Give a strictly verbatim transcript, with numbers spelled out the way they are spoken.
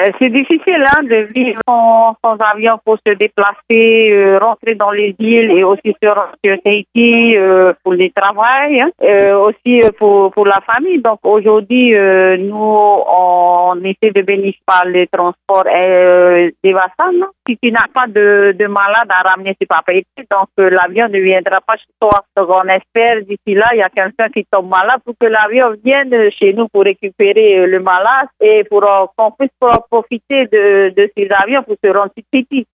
Euh, c'est difficile hein, de vivre sans, sans avion pour se déplacer, euh, rentrer dans les villes et aussi sur, sur Tahiti euh, pour le travail, hein, euh, aussi euh, pour, pour la famille. Donc aujourd'hui, euh, nous, on essaie de bénéficier par les transports euh, des vassals. Si tu n'as pas de, de malade à ramener, c'est pas payé. Donc euh, l'avion ne viendra pas chez toi. Donc on espère d'ici là, il y a quelqu'un qui tombe malade pour que l'avion vienne chez nous pour récupérer euh, le malade et pour euh, qu'on puisse profiter de, de ces avions pour se rendre sur Tahiti.